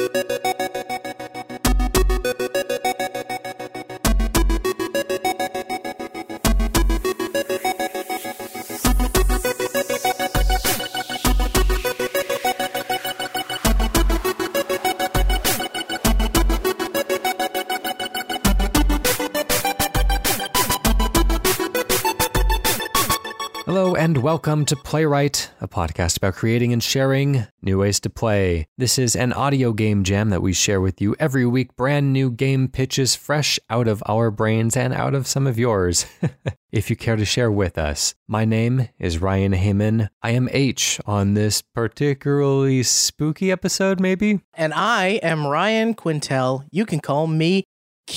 Hello and welcome to Playwright, a podcast about creating and sharing new ways to play. This is an audio game jam that we share with you every week, brand new game pitches fresh out of our brains and out of some of yours, if you care to share with us. My name is Ryan Heyman. I am H on this particularly spooky episode, maybe? And I am Ryan Quintel. You can call me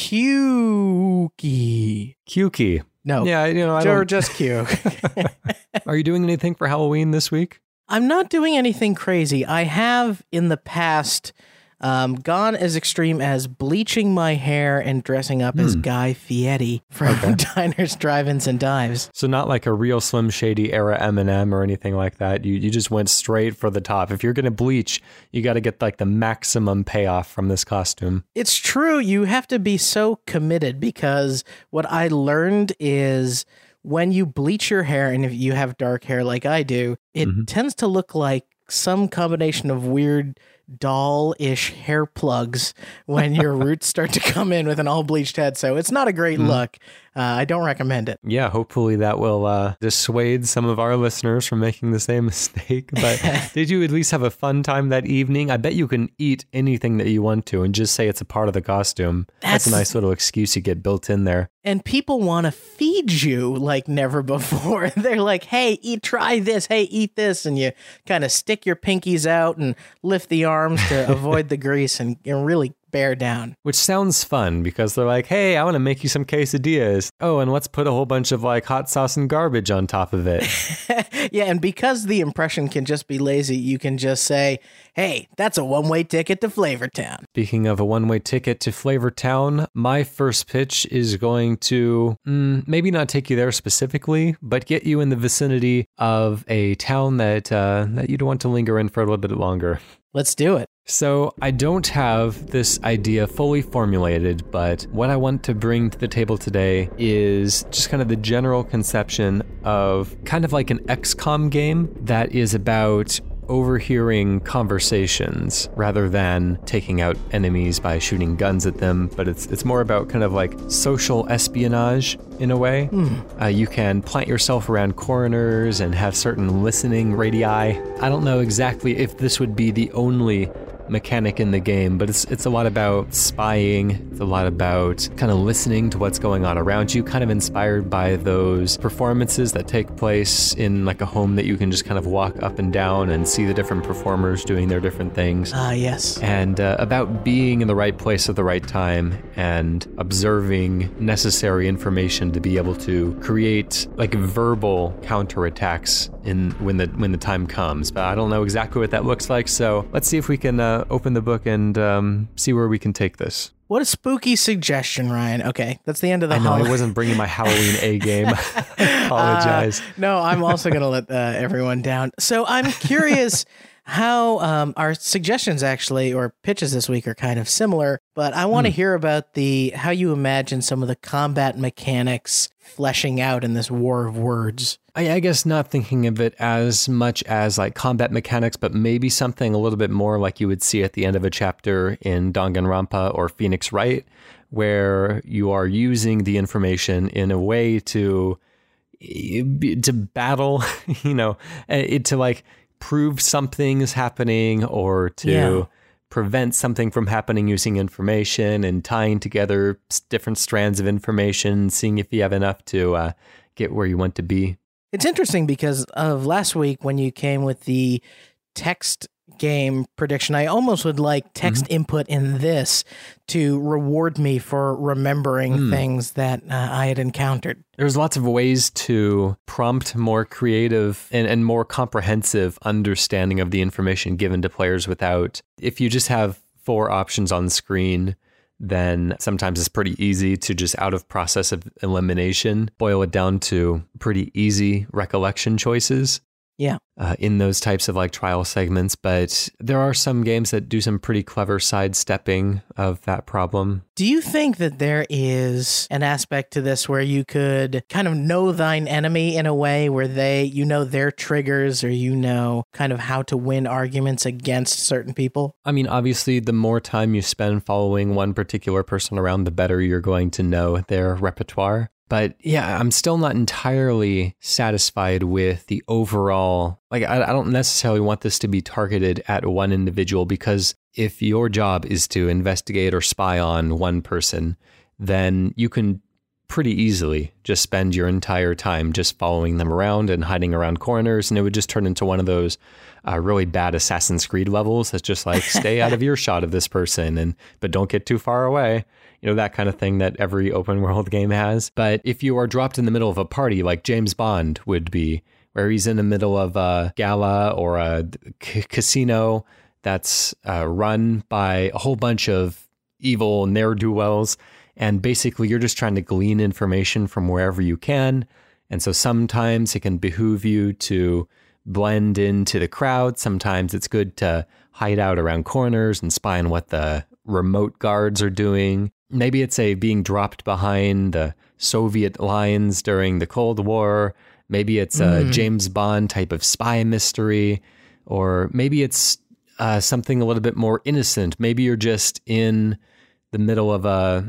Q-Key. Q-Key. No, yeah, I don't... just Q. Are you doing anything for Halloween this week? I'm not doing anything crazy. I have in the past gone as extreme as bleaching my hair and dressing up as Guy Fieri from Diners, Drive-Ins, and Dives. So not like a real Slim Shady era Eminem or anything like that. You just went straight for the top. If you're going to bleach, you got to get like the maximum payoff from this costume. It's true. You have to be so committed because what I learned is when you bleach your hair, and if you have dark hair like I do, it tends to look like some combination of weird doll-ish hair plugs when your roots start to come in with an all-bleached head. So it's not a great look. I don't recommend it. Yeah, hopefully that will dissuade some of our listeners from making the same mistake. But did you at least have a fun time that evening? I bet you can eat anything that you want to and just say it's a part of the costume. That's a nice little excuse you get built in there. And people want to feed you like never before. They're like, hey, try this. Hey, eat this. And you kind of stick your pinkies out and lift the arms to avoid the grease and really bear down. Which sounds fun because they're like, hey, I want to make you some quesadillas. Oh, and let's put a whole bunch of like hot sauce and garbage on top of it. Yeah, and because the impression can just be lazy, you can just say, hey, that's a one-way ticket to Flavortown. Speaking of a one-way ticket to Flavortown, my first pitch is going to maybe not take you there specifically, but get you in the vicinity of a town that you'd want to linger in for a little bit longer. Let's do it. So I don't have this idea fully formulated, but what I want to bring to the table today is just kind of the general conception of kind of like an XCOM game that is about overhearing conversations rather than taking out enemies by shooting guns at them, but it's more about kind of like social espionage in a way. You can plant yourself around corners and have certain listening radii. I don't know exactly if this would be the only mechanic in the game, but it's a lot about spying. It's a lot about kind of listening to what's going on around you, kind of inspired by those performances that take place in like a home that you can just kind of walk up and down and see the different performers doing their different things. Yes. And about being in the right place at the right time and observing necessary information to be able to create like verbal counterattacks when the time comes. But I don't know exactly what that looks like, so let's see if we can open the book and see where we can take this. What a spooky suggestion, Ryan. Okay, that's the end of the I know, I wasn't bringing my Halloween A game. Apologize. No, I'm also going to let everyone down. So I'm curious how our suggestions actually, or pitches this week, are kind of similar, but I want to hear about how you imagine some of the combat mechanics fleshing out in this war of words. I guess not thinking of it as much as like combat mechanics, but maybe something a little bit more like you would see at the end of a chapter in Danganronpa or Phoenix Wright, where you are using the information in a way to battle, to like prove something is happening or to prevent something from happening using information and tying together different strands of information, seeing if you have enough to get where you want to be. It's interesting because of last week when you came with the text game prediction, I almost would like text input in this to reward me for remembering things that I had encountered. There's lots of ways to prompt more creative and more comprehensive understanding of the information given to players without, if you just have 4 options on screen, then sometimes it's pretty easy to just out of process of elimination, boil it down to pretty easy recollection choices. Yeah. In those types of like trial segments, but there are some games that do some pretty clever sidestepping of that problem. Do you think that there is an aspect to this where you could kind of know thine enemy in a way where you know their triggers, or you know kind of how to win arguments against certain people? I mean, obviously, the more time you spend following one particular person around, the better you're going to know their repertoire. But yeah, I'm still not entirely satisfied with the overall, like, I don't necessarily want this to be targeted at one individual, because if your job is to investigate or spy on one person, then you can pretty easily just spend your entire time just following them around and hiding around corners. And it would just turn into one of those really bad Assassin's Creed levels that's just like, stay out of earshot of this person, but don't get too far away. You know, that kind of thing that every open world game has. But if you are dropped in the middle of a party like James Bond would be, where he's in the middle of a gala or a casino that's run by a whole bunch of evil ne'er-do-wells, and basically you're just trying to glean information from wherever you can. And so sometimes it can behoove you to blend into the crowd. Sometimes it's good to hide out around corners and spy on what the remote guards are doing. Maybe it's being dropped behind the Soviet lines during the Cold War. Maybe it's a James Bond type of spy mystery, or maybe it's something a little bit more innocent. Maybe you're just in the middle of a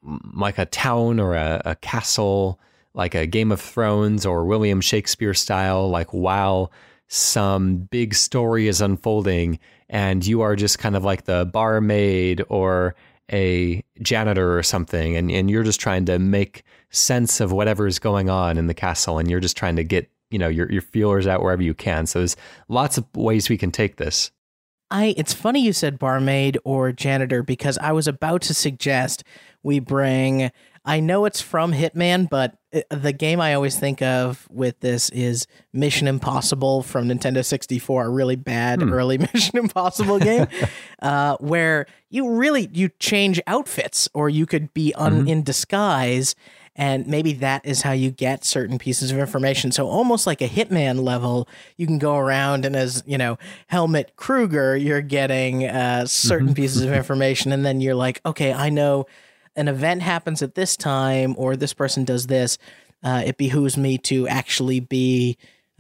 town or a castle, like a Game of Thrones or William Shakespeare style, like while some big story is unfolding, and you are just kind of like the barmaid or a janitor or something, and you're just trying to make sense of whatever is going on in the castle, and you're just trying to get, you know, your feelers out wherever you can. So there's lots of ways we can take this. It's funny you said barmaid or janitor, because I was about to suggest we bring, I know it's from Hitman, but the game I always think of with this is Mission Impossible from Nintendo 64, a really bad early Mission Impossible game, where you change outfits, or you could be in disguise, and maybe that is how you get certain pieces of information. So almost like a Hitman level, you can go around, and as, you know, Helmut Kruger, you're getting certain pieces of information, and then you're like, okay, I know an event happens at this time, or this person does this. It behooves me to actually be,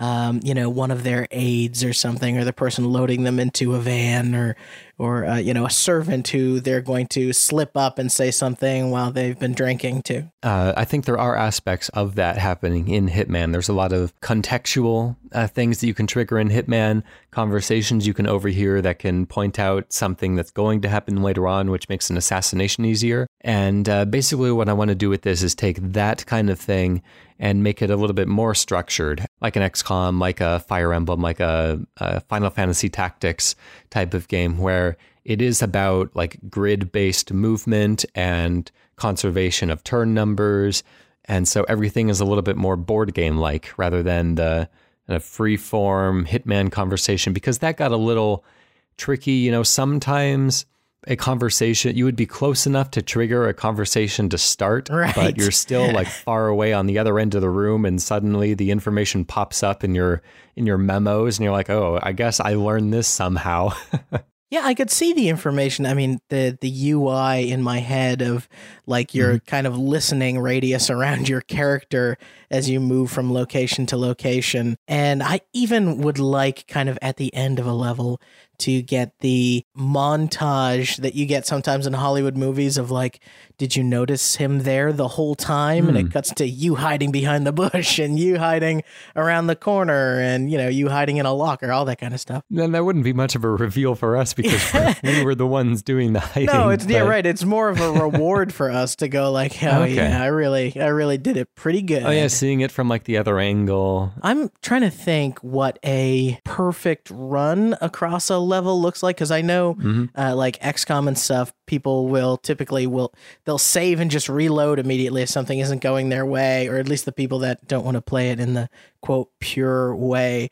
one of their aides or something, or the person loading them into a van, or a servant who they're going to slip up and say something while they've been drinking too. I think there are aspects of that happening in Hitman. There's a lot of contextual things that you can trigger in Hitman, conversations you can overhear that can point out something that's going to happen later on, which makes an assassination easier. And basically what I want to do with this is take that kind of thing and make it a little bit more structured, like an XCOM, like a Fire Emblem, like a Final Fantasy Tactics type of game, where it is about like grid-based movement and conservation of turn numbers. And so everything is a little bit more board game-like rather than the kind of free-form Hitman conversation, because that got a little tricky. You know, sometimes a conversation, you would be close enough to trigger a conversation to start, right, but you're still like far away on the other end of the room, and suddenly the information pops up in your memos, and you're like, oh, I guess I learned this somehow. Yeah, I could see the information. I mean, the UI in my head of like your kind of listening radius around your character as you move from location to location. And I even would like kind of at the end of a level to get the montage that you get sometimes in Hollywood movies of like, did you notice him there the whole time? And it cuts to you hiding behind the bush, and you hiding around the corner, and, you know, you hiding in a locker, all that kind of stuff. Then that wouldn't be much of a reveal for us, because we were the ones doing the hiding. No, yeah, right. It's more of a reward for us to go like, oh, okay, yeah, I really did it pretty good. Oh yeah, seeing it from like the other angle. I'm trying to think what a perfect run across a level looks like, because I know like XCOM and stuff, people will typically they'll save and just reload immediately if something isn't going their way, or at least the people that don't want to play it in the quote pure way.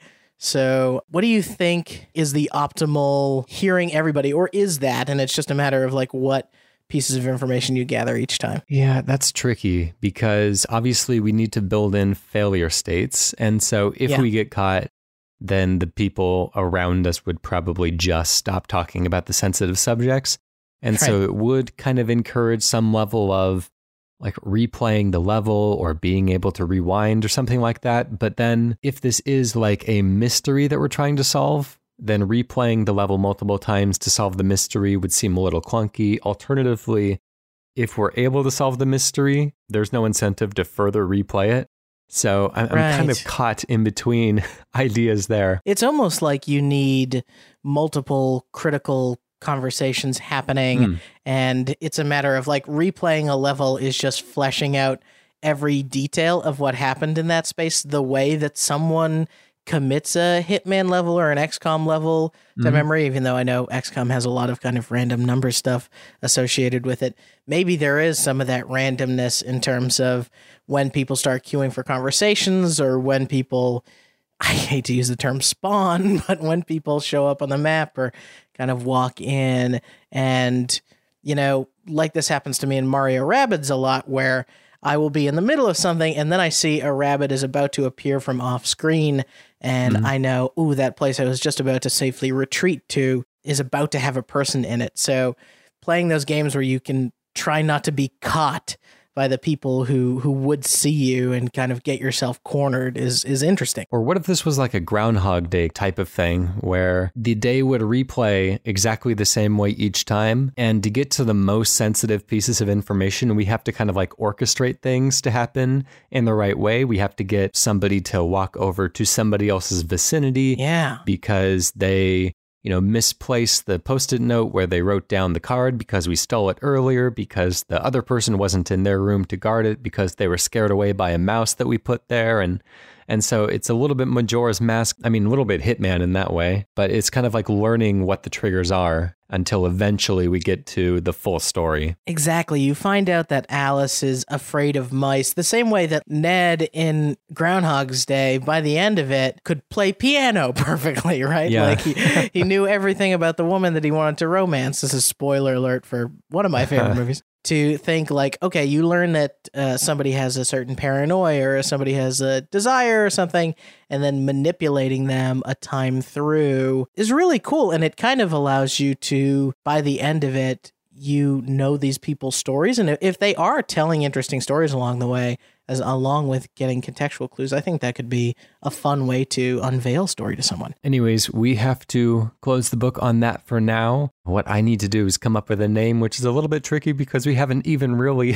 So what do you think is the optimal hearing everybody, or is that, and it's just a matter of like what pieces of information you gather each time? Yeah, that's tricky, because obviously we need to build in failure states. And so if we get caught, then the people around us would probably just stop talking about the sensitive subjects. And so it would kind of encourage some level of like replaying the level or being able to rewind or something like that. But then if this is like a mystery that we're trying to solve, then replaying the level multiple times to solve the mystery would seem a little clunky. Alternatively, if we're able to solve the mystery, there's no incentive to further replay it. So I'm kind of caught in between ideas there. It's almost like you need multiple critical conversations happening, and it's a matter of like replaying a level is just fleshing out every detail of what happened in that space, the way that someone commits a Hitman level or an XCOM level to memory, even though I know XCOM has a lot of kind of random number stuff associated with it. Maybe there is some of that randomness in terms of when people start queuing for conversations, or when people, I hate to use the term spawn, but when people show up on the map or kind of walk in. And, you know, like this happens to me in Mario Rabbids a lot, where I will be in the middle of something and then I see a rabbit is about to appear from off screen, and I know, ooh, that place I was just about to safely retreat to is about to have a person in it. So playing those games where you can try not to be caught by the people who would see you and kind of get yourself cornered is interesting. Or what if this was like a Groundhog Day type of thing, where the day would replay exactly the same way each time, and to get to the most sensitive pieces of information, we have to kind of like orchestrate things to happen in the right way. We have to get somebody to walk over to somebody else's vicinity because they, you know, misplaced the Post-it note where they wrote down the card because we stole it earlier, because the other person wasn't in their room to guard it, because they were scared away by a mouse that we put there. And so it's a little bit Majora's Mask. I mean, a little bit Hitman in that way, but it's kind of like learning what the triggers are until eventually we get to the full story. Exactly. You find out that Alice is afraid of mice, the same way that Ned in Groundhog's Day, by the end of it, could play piano perfectly, right? Yeah. Like he knew everything about the woman that he wanted to romance. This is spoiler alert for one of my favorite movies. To think like, okay, you learn that somebody has a certain paranoia or somebody has a desire or something, and then manipulating them a time through is really cool. And it kind of allows you to, by the end of it, you know these people's stories. And if they are telling interesting stories along the way, as along with getting contextual clues, I think that could be a fun way to unveil story to someone. Anyways, we have to close the book on that for now. What I need to do is come up with a name, which is a little bit tricky because we haven't even really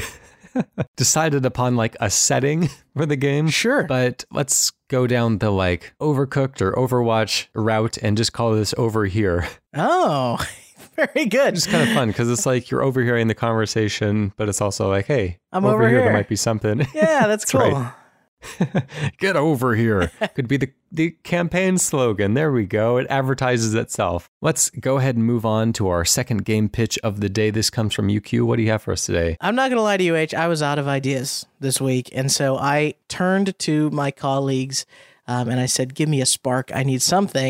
decided upon like a setting for the game. Sure. But let's go down the like Overcooked or Overwatch route and just call this Over Here. Oh, very good. It's kind of fun because it's like you're overhearing the conversation, but it's also like, hey, I'm over here. There might be something. Yeah, that's cool. Right. Get over here. Could be the campaign slogan. There we go. It advertises itself. Let's go ahead and move on to our second game pitch of the day. This comes from UQ. What do you have for us today? I'm not going to lie to you, H. I was out of ideas this week, and so I turned to my colleagues and I said, give me a spark. I need something.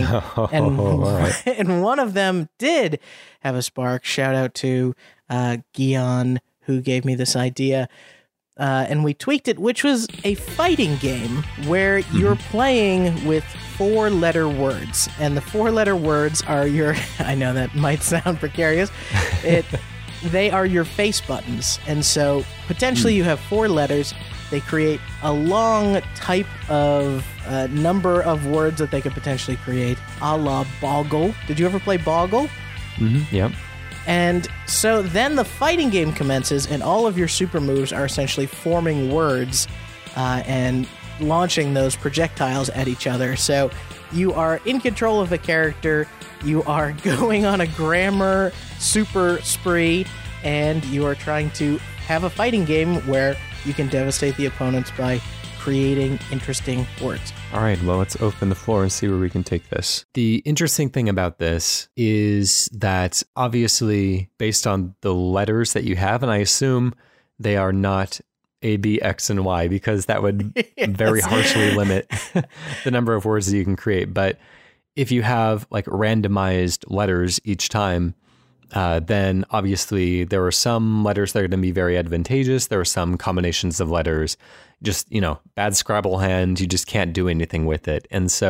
And one of them did have a spark. Shout out to Guion, who gave me this idea. And we tweaked it, which was a fighting game where you're playing with 4-letter words. And the 4-letter words are your, I know that might sound precarious, they are your face buttons. And so potentially you have 4 letters. They create a long type of number of words that they could potentially create, a la Boggle. Did you ever play Boggle? Mm-hmm. Yep. And so then the fighting game commences, and all of your super moves are essentially forming words and launching those projectiles at each other. So you are in control of a character, you are going on a grammar super spree, and you are trying to have a fighting game where you can devastate the opponents by creating interesting words. All right, well, let's open the floor and see where we can take this. The interesting thing about this is that obviously based on the letters that you have, and I assume they are not A, B, X, and Y, because that would very harshly limit the number of words that you can create. But if you have like randomized letters each time, then obviously there are some letters that are going to be very advantageous. There are some combinations of letters, just, bad Scrabble hand, you just can't do anything with it. And so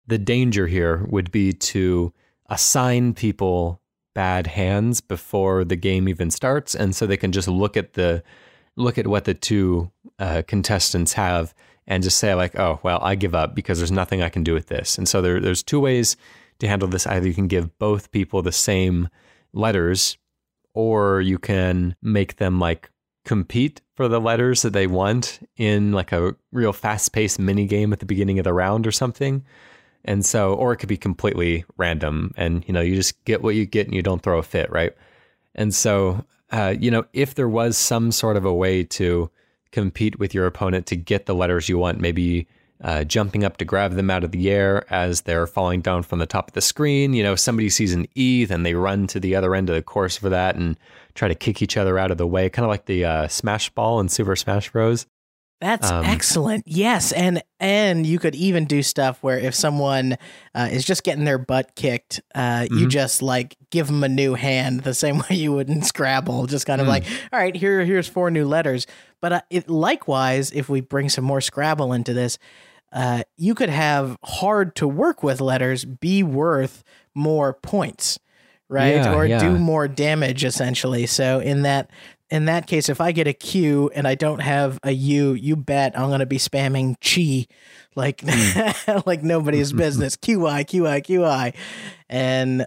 the danger here would be to assign people bad hands before the game even starts, and so they can just look at what the two contestants have and just say like, oh, well, I give up because there's nothing I can do with this. And so there's two ways to handle this. Either you can give both people the same letters, or you can make them like compete for the letters that they want in like a real fast-paced mini game at the beginning of the round or something. And so, or it could be completely random, and you just get what you get and you don't throw a fit, right? And so, if there was some sort of a way to compete with your opponent to get the letters you want, maybe jumping up to grab them out of the air as they're falling down from the top of the screen. Somebody sees an E, then they run to the other end of the course for that and try to kick each other out of the way, kind of like the Smash Ball in Super Smash Bros. That's excellent. Yes, and you could even do stuff where if someone is just getting their butt kicked, you just like give them a new hand the same way you would in Scrabble, just kind of like, all right, here's 4 new letters. But likewise, if we bring some more Scrabble into this, you could have hard to work with letters be worth more points, right? Or do more damage, essentially. So in that case, if I get a Q and I don't have a U, you bet I'm going to be spamming chi like like nobody's business. QI, QI, QI. And,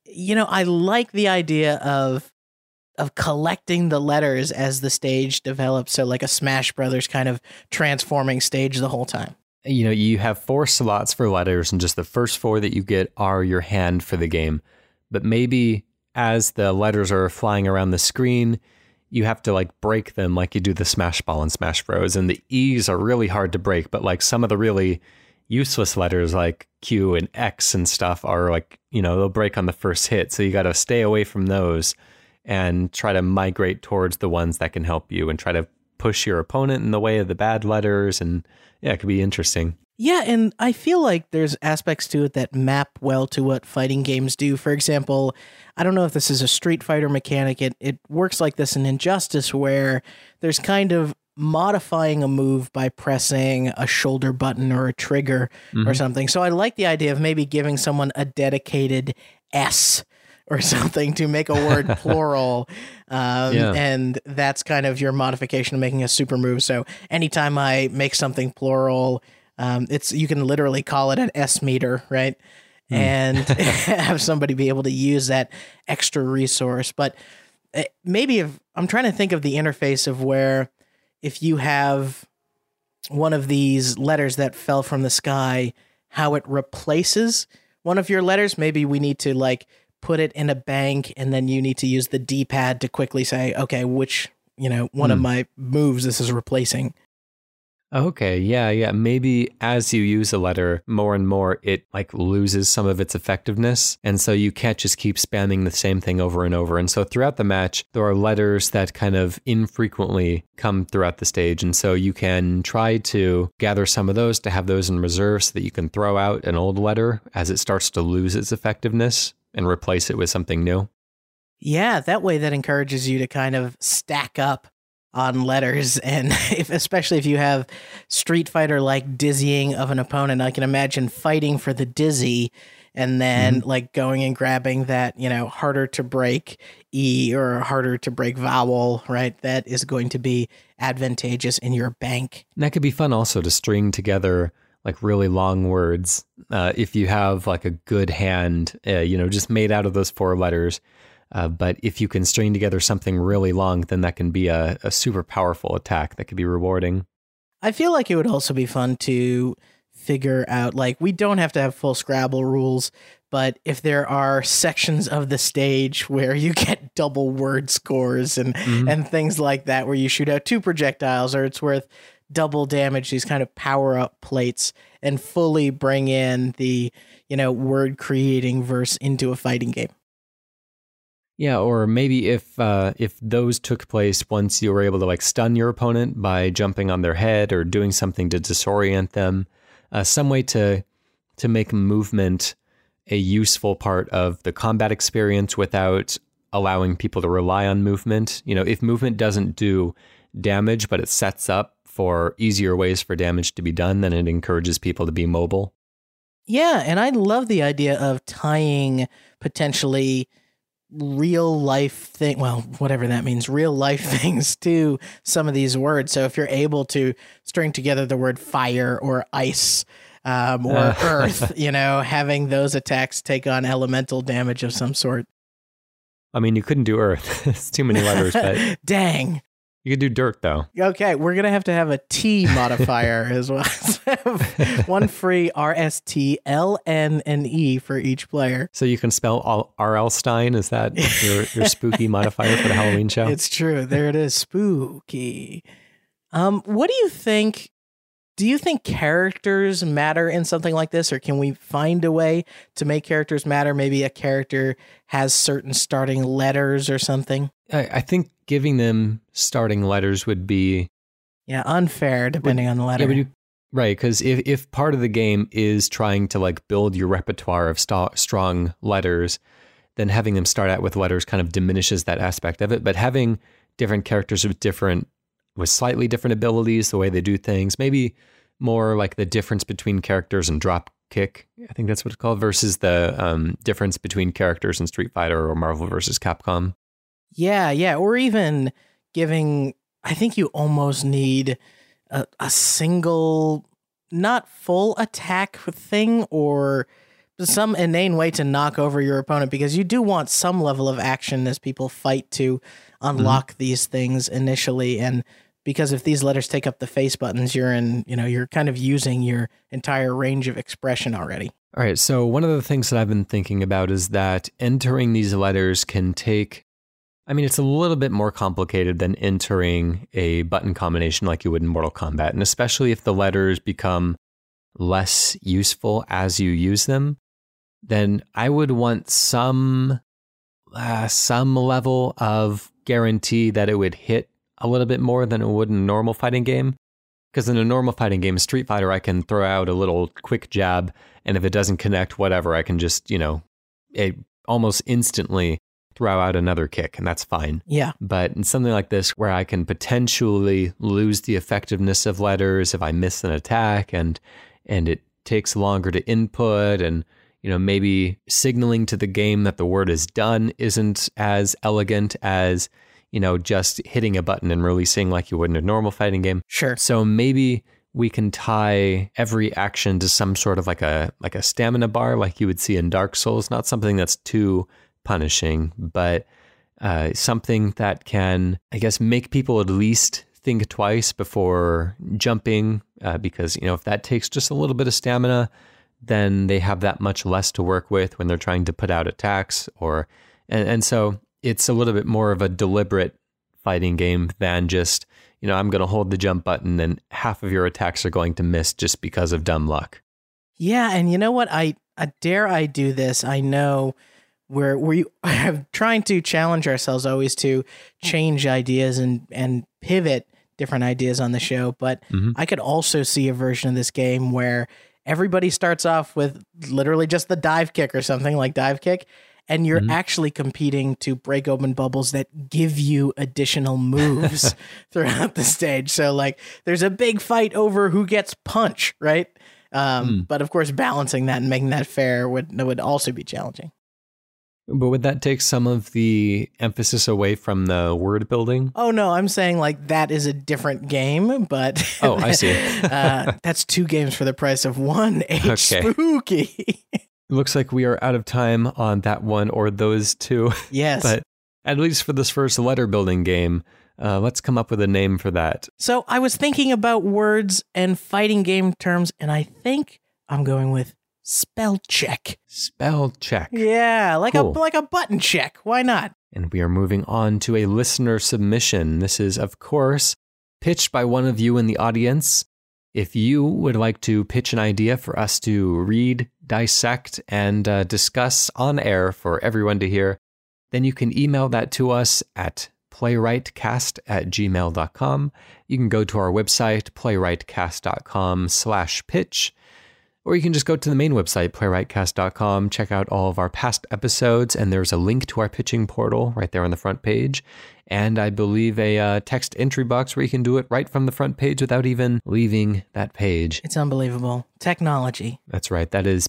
I like the idea of collecting the letters as the stage develops. So like a Smash Brothers kind of transforming stage the whole time. You have 4 slots for letters, and just the first 4 that you get are your hand for the game. But maybe as the letters are flying around the screen, you have to like break them like you do the Smash Ball and Smash Bros. And the E's are really hard to break, but like some of the really useless letters like Q and X and stuff are like, they'll break on the first hit. So you got to stay away from those and try to migrate towards the ones that can help you and try to push your opponent in the way of the bad letters. And yeah, it could be interesting. Yeah, and I feel like there's aspects to it that map well to what fighting games do. For example, I don't know if this is a Street Fighter mechanic. It works like this in Injustice, where there's kind of modifying a move by pressing a shoulder button or a trigger or something. So I like the idea of maybe giving someone a dedicated S or something to make a word plural. And that's kind of your modification of making a super move. So anytime I make something plural, you can literally call it an S meter, right? And have somebody be able to use that extra resource. But maybe if I'm trying to think of the interface of where if you have one of these letters that fell from the sky, how it replaces one of your letters. Maybe we need to like put it in a bank, and then you need to use the D-pad to quickly say, okay, which, one of my moves this is replacing. Okay, yeah. Maybe as you use a letter more and more, it like loses some of its effectiveness. And so you can't just keep spamming the same thing over and over. And so throughout the match, there are letters that kind of infrequently come throughout the stage. And so you can try to gather some of those to have those in reserve so that you can throw out an old letter as it starts to lose its effectiveness and replace it with something new. Yeah, that way that encourages you to kind of stack up on letters. And especially if you have Street Fighter like dizzying of an opponent, I can imagine fighting for the dizzy and then like going and grabbing that, harder to break E or harder to break vowel, right? That is going to be advantageous in your bank. And that could be fun also to string together like really long words. If you have like a good hand, just made out of those 4 letters. But if you can string together something really long, then that can be a super powerful attack that could be rewarding. I feel like it would also be fun to figure out, like, we don't have to have full Scrabble rules, but if there are sections of the stage where you get double word scores and things like that, where you shoot out 2 projectiles or it's worth double damage, these kind of power-up plates, and fully bring in the, word creating verse into a fighting game. Yeah, or maybe if those took place once you were able to like stun your opponent by jumping on their head or doing something to disorient them, some way to make movement a useful part of the combat experience without allowing people to rely on movement. If movement doesn't do damage, but it sets up for easier ways for damage to be done, then it encourages people to be mobile. Yeah, and I love the idea of tying potentially real life whatever that means, real life things to some of these words. So if you're able to string together the word fire or ice or earth, having those attacks take on elemental damage of some sort. I mean, you couldn't do earth. It's too many letters, but dang. You could do dirt, though. Okay, we're going to have a T modifier as well. One free RST, LN, and E for each player. So you can spell R.L. Stein? Is that your spooky modifier for the Halloween show? It's true. There it is. Spooky. What do you think? Do you think characters matter in something like this, or can we find a way to make characters matter? Maybe a character has certain starting letters or something? I think giving them starting letters would be... Yeah, unfair, depending on the letter. Yeah, right, because if part of the game is trying to build your repertoire of strong letters, then having them start out with letters kind of diminishes that aspect of it. But having different characters with slightly different abilities, the way they do things, maybe more like the difference between characters and drop kick, I think that's what it's called, versus the difference between characters in Street Fighter or Marvel versus Capcom. Yeah, or even giving, I think you almost need a single, not full attack thing or some inane way to knock over your opponent, because you do want some level of action as people fight to unlock these things initially. And because if these letters take up the face buttons, you're kind of using your entire range of expression already. All right, so one of the things that I've been thinking about is that entering these letters can take, it's a little bit more complicated than entering a button combination like you would in Mortal Kombat, and especially if the letters become less useful as you use them, then I would want some level of guarantee that it would hit a little bit more than it would in a normal fighting game. Because in a normal fighting game, Street Fighter, I can throw out a little quick jab, and if it doesn't connect, whatever, I can just, almost instantly throw out another kick, and that's fine. Yeah. But in something like this, where I can potentially lose the effectiveness of letters if I miss an attack, and it takes longer to input, and maybe signaling to the game that the word is done isn't as elegant as just hitting a button and releasing like you would in a normal fighting game. Sure. So maybe we can tie every action to some sort of like a stamina bar, like you would see in Dark Souls. Not something that's too punishing, but something that can, I guess, make people at least think twice before jumping, because, if that takes just a little bit of stamina, then they have that much less to work with when they're trying to put out attacks, and so it's a little bit more of a deliberate fighting game than just, I'm going to hold the jump button and half of your attacks are going to miss just because of dumb luck. Yeah, and you know what? I dare I do this. I know we are trying to challenge ourselves always to change ideas and pivot different ideas on the show, but I could also see a version of this game where everybody starts off with literally just the dive kick or something like dive kick, and you're actually competing to break open bubbles that give you additional moves throughout the stage. So there's a big fight over who gets punch, right? But of course, balancing that and making that fair would also be challenging. But would that take some of the emphasis away from the word building? Oh, no, I'm saying that is a different game, but... Oh, I see. That's 2 games for the price of one. Spooky. It looks like we are out of time on that one or those 2. Yes. But at least for this first letter building game, let's come up with a name for that. So I was thinking about words and fighting game terms, and I think I'm going with spell check. Spell check. Yeah, cool. like a button check. Why not? And we are moving on to a listener submission. This is, of course, pitched by one of you in the audience. If you would like to pitch an idea for us to read, dissect, and discuss on air for everyone to hear, then you can email that to us at playwrightcast@gmail.com. You can go to our website, playwrightcast.com/pitch. Or you can just go to the main website, playwrightcast.com, check out all of our past episodes, and there's a link to our pitching portal right there on the front page. And I believe a text entry box where you can do it right from the front page without even leaving that page. It's unbelievable. Technology. That's right. That is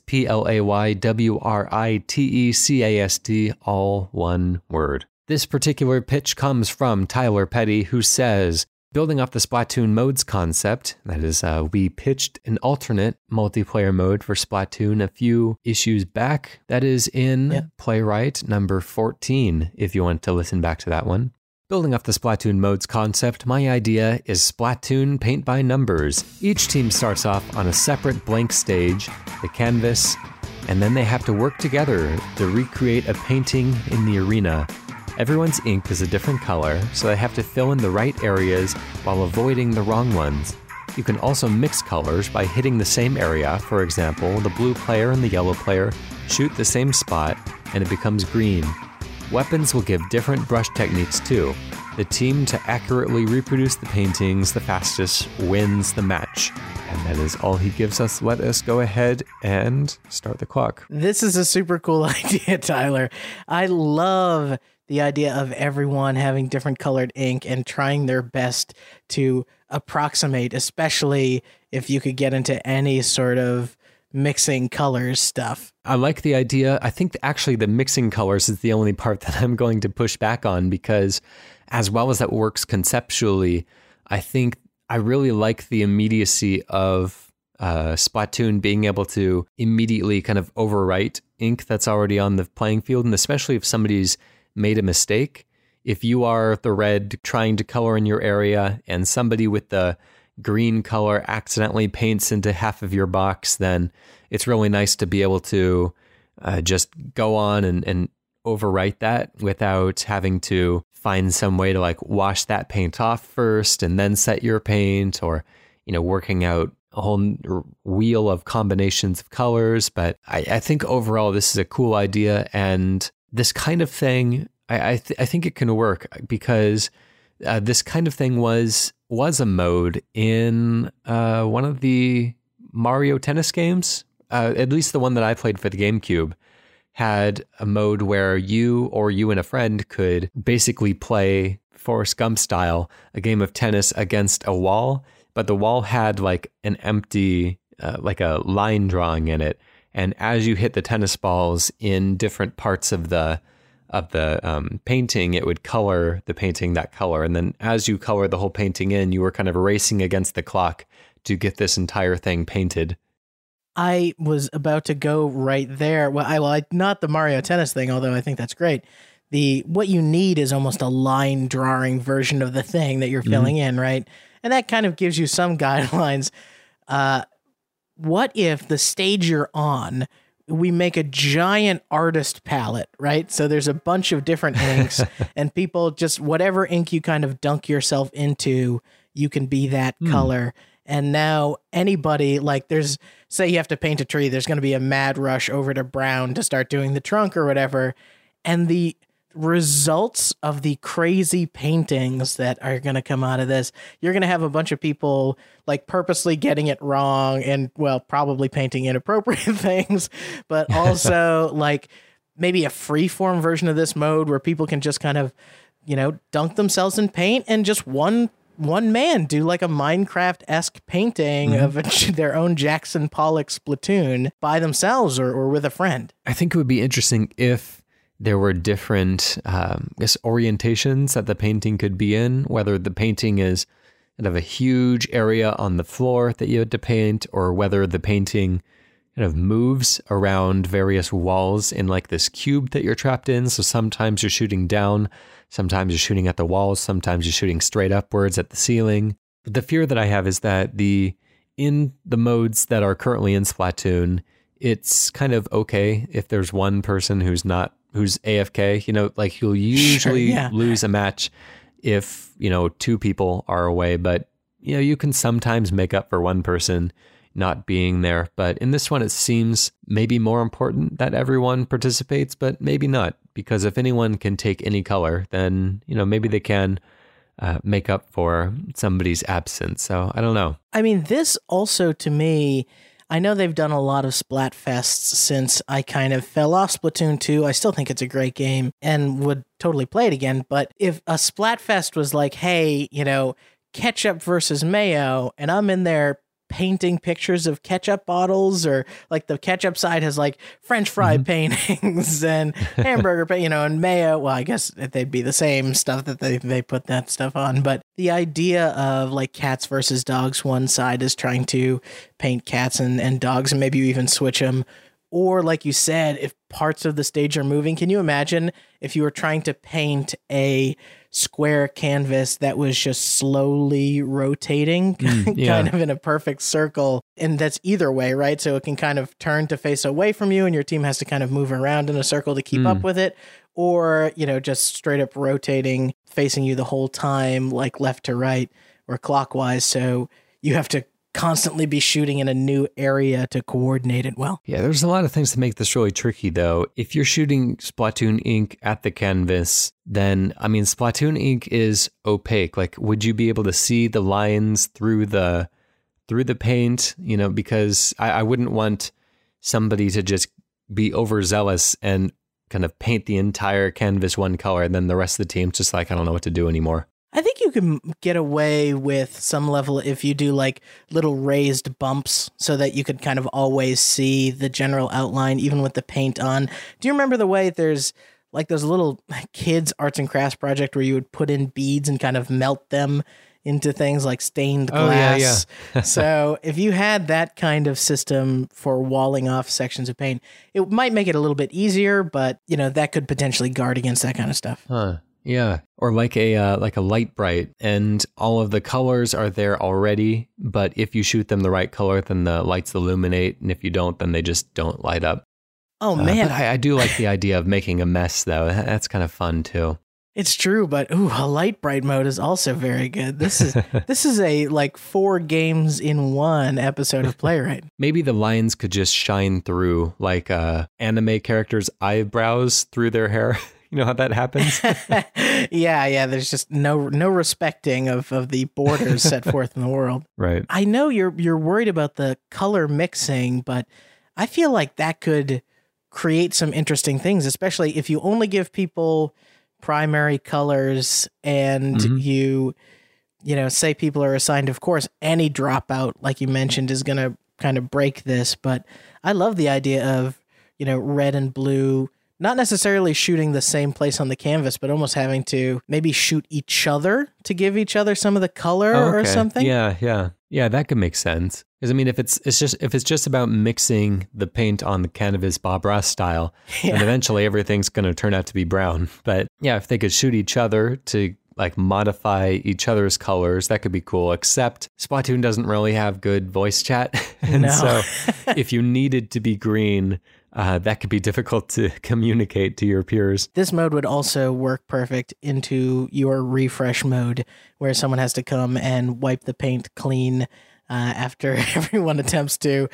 PLAYWRITECAST, all one word. This particular pitch comes from Tyler Petty, who says, building off the Splatoon modes concept, that is, we pitched an alternate multiplayer mode for Splatoon a few issues back. That is in Playwright number 14, if you want to listen back to that one. Building off the Splatoon modes concept, my idea is Splatoon paint by numbers. Each team starts off on a separate blank stage, the canvas, and then they have to work together to recreate a painting in the arena. Everyone's ink is a different color, so they have to fill in the right areas while avoiding the wrong ones. You can also mix colors by hitting the same area. For example, the blue player and the yellow player shoot the same spot, and it becomes green. Weapons will give different brush techniques too. The team to accurately reproduce the paintings the fastest wins the match. And that is all he gives us. Let us go ahead and start the clock. This is a super cool idea, Tyler. I love the idea of everyone having different colored ink and trying their best to approximate, especially if you could get into any sort of mixing colors stuff. I like the idea. I think actually the mixing colors is the only part that I'm going to push back on, because as well as that works conceptually, I think I really like the immediacy of Splatoon being able to immediately kind of overwrite ink that's already on the playing field, and especially if somebody's made a mistake. If you are the red trying to color in your area and somebody with the green color accidentally paints into half of your box, then it's really nice to be able to just go on and overwrite that without having to find some way to like wash that paint off first and then set your paint, or, you know, working out a whole wheel of combinations of colors. But I think overall this is a cool idea, and this kind of thing, I think it can work, because this kind of thing was a mode in one of the Mario Tennis games. At least the one that I played for the GameCube had a mode where you and a friend could basically play Forrest Gump style a game of tennis against a wall, but the wall had like an empty, like a line drawing in it. And as you hit the tennis balls in different parts of the painting, it would color the painting that color. And then as you color the whole painting in, you were kind of racing against the clock to get this entire thing painted. I was about to go right there. Well, not the Mario Tennis thing, although I think that's great. What you need is almost a line drawing version of the thing that you're filling in, right? And that kind of gives you some guidelines. What if the stage you're on, we make a giant artist palette, right? So there's a bunch of different inks and people just, whatever ink you kind of dunk yourself into, you can be that color. And now anybody, like say you have to paint a tree, there's going to be a mad rush over to brown to start doing the trunk or whatever. And the results of the crazy paintings that are going to come out of this, you're going to have a bunch of people like purposely getting it wrong and, well, probably painting inappropriate things, but also like maybe a freeform version of this mode where people can just kind of, you know, dunk themselves in paint and just one man do like a Minecraft-esque painting of their own Jackson Pollock Splatoon by themselves or with a friend. I think it would be interesting if there were different orientations that the painting could be in, whether the painting is kind of a huge area on the floor that you had to paint, or whether the painting kind of moves around various walls in like this cube that you're trapped in. So sometimes you're shooting down, sometimes you're shooting at the walls, sometimes you're shooting straight upwards at the ceiling. But the fear that I have is that in the modes that are currently in Splatoon, it's kind of okay if there's one person who's AFK, you know, like you'll usually lose a match if, you know, two people are away, but, you know, you can sometimes make up for one person not being there. But in this one, it seems maybe more important that everyone participates, but maybe not, because if anyone can take any color, then, you know, maybe they can make up for somebody's absence. So I don't know. I mean, this also to me, I know they've done a lot of Splatfests since I kind of fell off Splatoon 2. I still think it's a great game and would totally play it again. But if a Splatfest was like, hey, ketchup versus mayo, and I'm in there painting pictures of ketchup bottles, or like the ketchup side has like French fry paintings and hamburger, and mayo. Well, I guess they'd be the same stuff that they put that stuff on. But the idea of like cats versus dogs, one side is trying to paint cats and dogs, and maybe you even switch them. Or like you said, if parts of the stage are moving, can you imagine if you were trying to paint a square canvas that was just slowly rotating kind of in a perfect circle, and that's either way, right? So it can kind of turn to face away from you and your team has to kind of move around in a circle to keep up with it, or just straight up rotating facing you the whole time, like left to right or clockwise, so you have to constantly be shooting in a new area to coordinate it well. Yeah, there's a lot of things to make this really tricky, though. If you're shooting Splatoon ink at the canvas, then, Splatoon ink is opaque. Like, would you be able to see the lines through the paint? Because I wouldn't want somebody to just be overzealous and kind of paint the entire canvas one color, and then the rest of the team's just like, I don't know what to do anymore. I think you can get away with some level if you do like little raised bumps so that you could kind of always see the general outline, even with the paint on. Do you remember the way there's like those little kids arts and crafts project where you would put in beads and kind of melt them into things like stained glass? Yeah. So if you had that kind of system for walling off sections of paint, it might make it a little bit easier, but that could potentially guard against that kind of stuff. Huh. Yeah, or like a light bright, and all of the colors are there already, but if you shoot them the right color, then the lights illuminate, and if you don't, then they just don't light up. Oh, man. But I do like the idea of making a mess, though. That's kind of fun, too. It's true, but a light bright mode is also very good. This is a like 4 games in 1 episode of Playwright. Maybe the lines could just shine through, like anime characters' eyebrows through their hair. You know how that happens? Yeah. There's just no respecting of the borders set forth in the world. Right. I know you're worried about the color mixing, but I feel like that could create some interesting things, especially if you only give people primary colors and you say people are assigned, of course, any dropout, like you mentioned, is going to kind of break this. But I love the idea of, red and blue, not necessarily shooting the same place on the canvas, but almost having to maybe shoot each other to give each other some of the color or something. Yeah, that could make sense. Because if it's just about mixing the paint on the canvas Bob Ross style, then eventually everything's going to turn out to be brown. But yeah, if they could shoot each other to like modify each other's colors, that could be cool. Except Splatoon doesn't really have good voice chat, and so if you needed to be green, that could be difficult to communicate to your peers. This mode would also work perfect into your refresh mode, where someone has to come and wipe the paint clean after everyone attempts to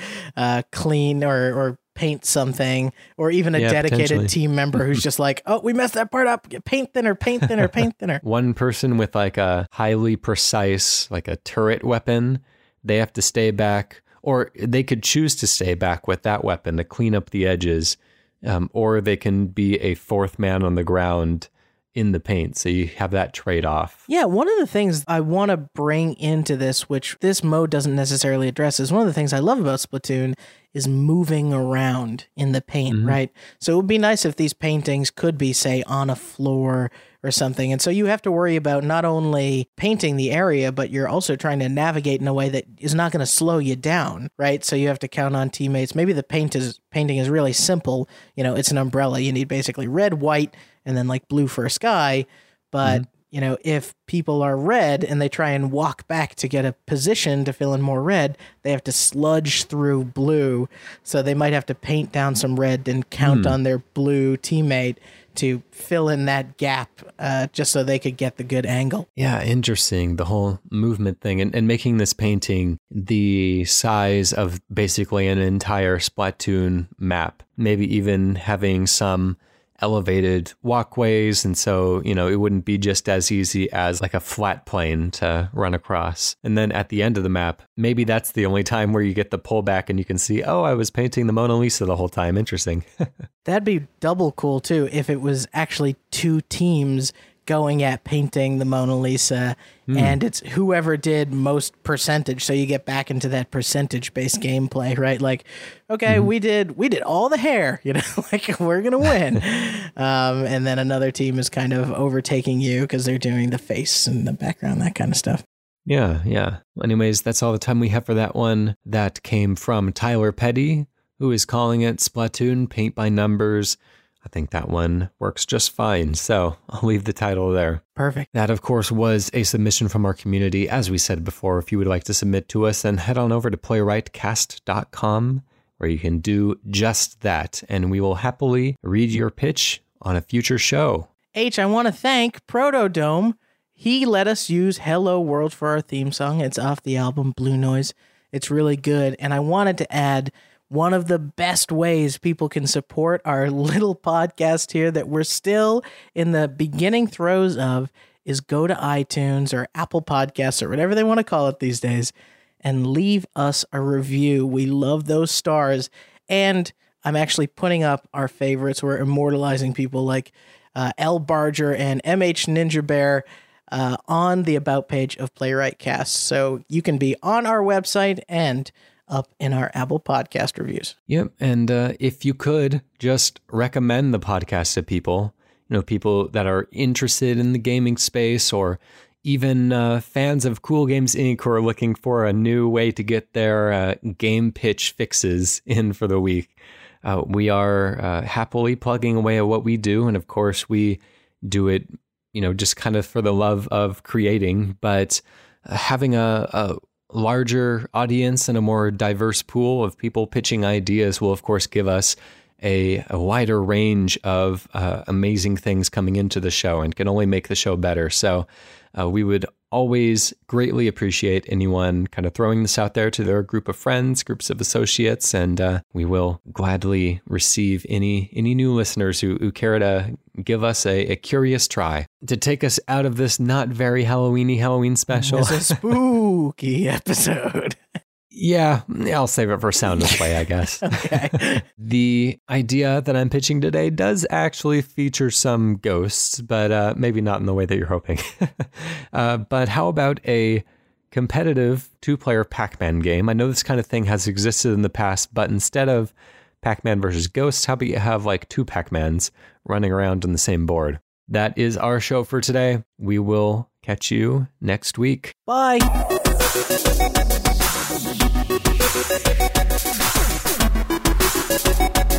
clean or paint something, or even a dedicated team member who's just like, oh, we messed that part up. Paint thinner, paint thinner, paint thinner. One person with like a highly precise, like a turret weapon, they have to stay back. Or they could choose to stay back with that weapon to clean up the edges, or they can be a 4th man on the ground in the paint. So you have that trade-off. Yeah, one of the things I want to bring into this, which this mode doesn't necessarily address, is one of the things I love about Splatoon is moving around in the paint, right? So it would be nice if these paintings could be, say, on a floor or something. And so you have to worry about not only painting the area, but you're also trying to navigate in a way that is not going to slow you down, right? So you have to count on teammates. Maybe the painting is really simple. It's an umbrella. You need basically red, white, and then like blue for a sky. But if people are red and they try and walk back to get a position to fill in more red, they have to sludge through blue. So they might have to paint down some red and count on their blue teammate to fill in that gap just so they could get the good angle. Yeah, interesting. The whole movement thing and making this painting the size of basically an entire Splatoon map. Maybe even having some elevated walkways. And so, it wouldn't be just as easy as like a flat plane to run across. And then at the end of the map, maybe that's the only time where you get the pullback and you can see, oh, I was painting the Mona Lisa the whole time. Interesting. That'd be double cool too if it was actually two teams going at painting the Mona Lisa, and it's whoever did most percentage. So you get back into that percentage-based gameplay, right? Like, okay, we did all the hair, like we're gonna win, and then another team is kind of overtaking you because they're doing the face and the background, that kind of stuff. Yeah. Anyways, that's all the time we have for that one. That came from Tyler Petty, who is calling it Splatoon Paint by Numbers. I think that one works just fine, so I'll leave the title there. Perfect. That, of course, was a submission from our community. As we said before, if you would like to submit to us, then head on over to playwrightcast.com, where you can do just that, and we will happily read your pitch on a future show. H, I want to thank Protodome. He let us use Hello World for our theme song. It's off the album Blue Noise. It's really good, and I wanted to add one of the best ways people can support our little podcast here that we're still in the beginning throes of is go to iTunes or Apple Podcasts or whatever they want to call it these days and leave us a review. We love those stars. And I'm actually putting up our favorites. We're immortalizing people like L. Barger and MH Ninja Bear on the About page of Playwright Cast. So you can be on our website and up in our Apple Podcast reviews. Yep, and if you could, just recommend the podcast to people, people that are interested in the gaming space or even fans of Cool Games Inc. who are looking for a new way to get their game pitch fixes in for the week. We are happily plugging away at what we do, and of course we do it, just kind of for the love of creating, but having a larger audience and a more diverse pool of people pitching ideas will, of course, give us a wider range of amazing things coming into the show and can only make the show better. So we would always greatly appreciate anyone kind of throwing this out there to their group of friends, groups of associates, and we will gladly receive any new listeners who care to give us a curious try to take us out of this not very Halloween special. It's a spooky episode. Yeah, I'll save it for Sound and Play, I guess. Okay. The idea that I'm pitching today does actually feature some ghosts, but maybe not in the way that you're hoping. But how about a competitive 2-player Pac-Man game? I know this kind of thing has existed in the past, but instead of Pac-Man versus Ghosts, how about you have like 2 Pac-Mans running around on the same board? That is our show for today. We will catch you next week. Bye. Thank you.